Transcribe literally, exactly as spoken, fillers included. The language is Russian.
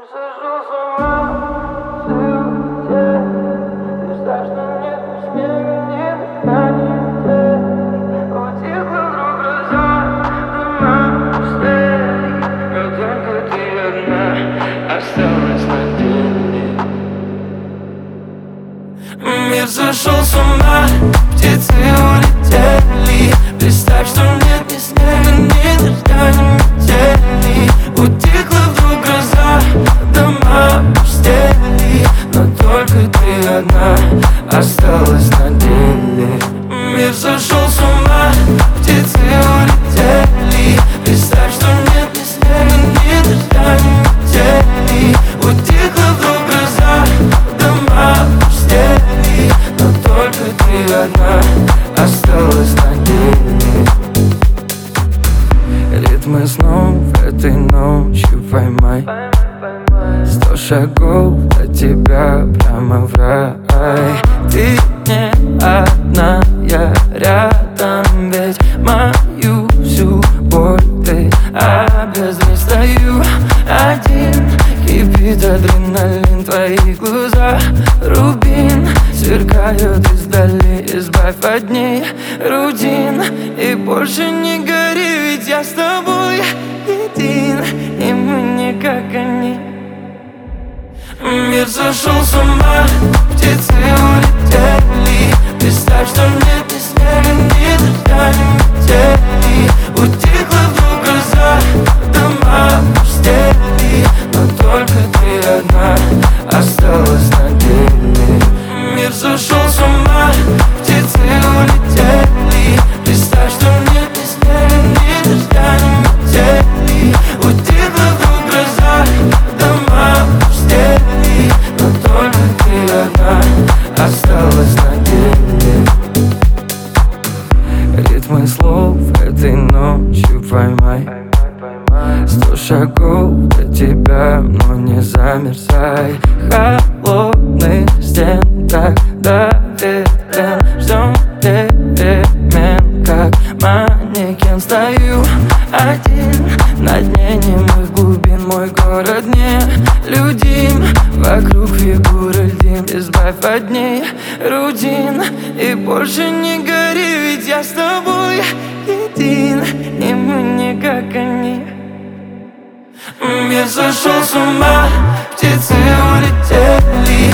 Сошел с ума, ты улетел. Ты знаешь, что нет ни снега, ни дождя, ни метели. Утихла вдруг гроза, дома пустели. Но только ты одна осталась на деле. Мир сошел с ума, птицы улетели. Представь, что нет ни снега, ни дождя, ни метели. Утихла вдруг гроза, дома пустели. Но только ты одна осталась на деле. Мир сошел с ума, птицы улетели. Представь, что нет ни снега, ни дождя, ни метели. Утихла вдруг гроза, дома пустели. Но только ты одна осталась на деле. Ритмы снов этой ночью поймай. Сто шагов до тебя прямо в рай. Ты не одна, я рядом. Ведь мою всю боль ты обезри. Стою один, кипит адреналин. Твои глаза рубин сверкают издали. Избавь от ней рутин и больше не гори. Ведь я с тобой един, и мы не как они. Мир сошел с ума, птицы улетели. Представь, что нет ни снега, ни дождя, ни метели. Утихла вдруг гроза, дома пустели. Но только ты одна осталась на деле. Мир сошел с ума, птицы улетели. Представь, что нет ни снега, ни дождя, ни метели. Утихла вдруг гроза, дома пустели. Но только ты одна осталась на деле. Ритмы слов этой ночью поймай. Сто шагов до тебя, но не замерзай. Холодных стен так доверен. Ждем перемен, как манекен. Стою один на дне немых глубин. Мой город не людим, вокруг фигуры льдин. Избавь от ней рутин и больше не гори. Ведь я с тобой един, и мы не как они. Мир сошел с ума, птицы улетели.